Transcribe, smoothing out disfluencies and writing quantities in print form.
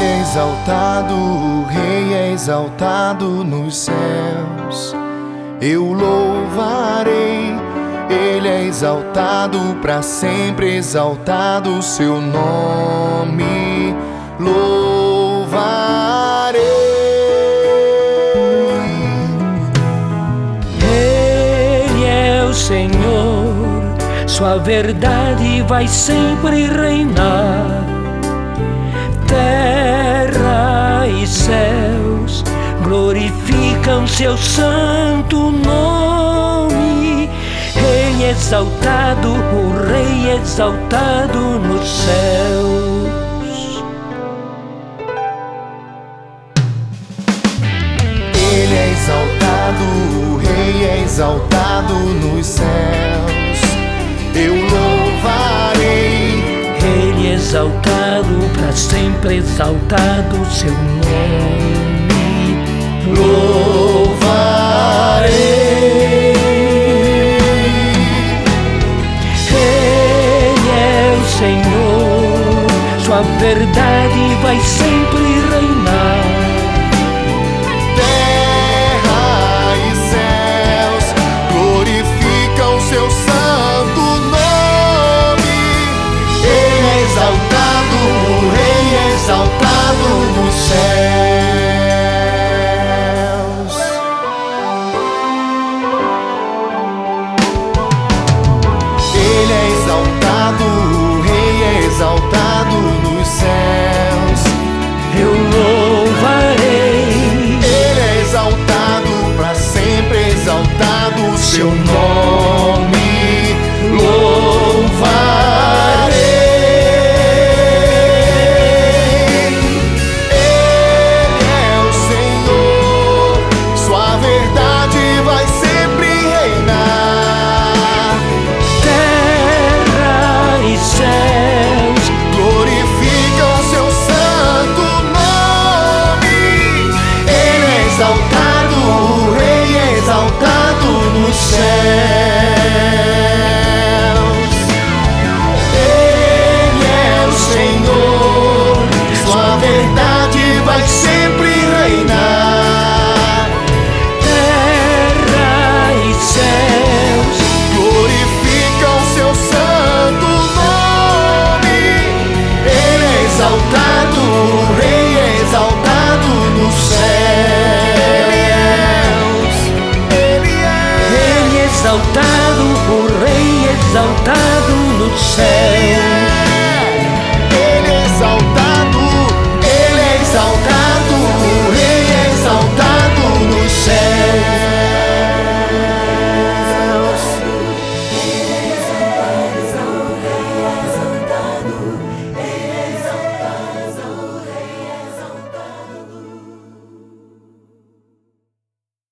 exaltado, o Rei é exaltado nos céus. Eu louvarei, Ele é exaltado para sempre, exaltado o seu nome. Louvarei. Ele é o Senhor, sua verdade vai sempre reinar. Terra e céus glorificam seu santo nome. Ele é exaltado, o Rei é exaltado nos céus. Ele é exaltado, o Rei é exaltado nos céus. Eu louvarei. Ele é exaltado, para sempre exaltado seu nome. Louvarei. Ele é o Senhor, sua verdade vai sempre reinar. Terra e céus glorificam seu santo nome. Ele é exaltado, o Rei é exaltado nos céus. Ele é exaltado, o Rei é exaltado nos céus. Eu louvarei. Ele é exaltado para sempre, exaltado o seu nome. Louvarei. Ele é o Senhor, sua verdade vai sempre reinar. Terra e céus Glorificam seu santo nome. Ele é exaltado, o Rei é exaltado nos céus. Ele é o Senhor, sua verdade vai sempre reinar. terra e céus Glorificam seu santo nome. Ele é exaltado, o Rei é exaltado nos céus. Ele é exaltado, o Rei é exaltado no céu.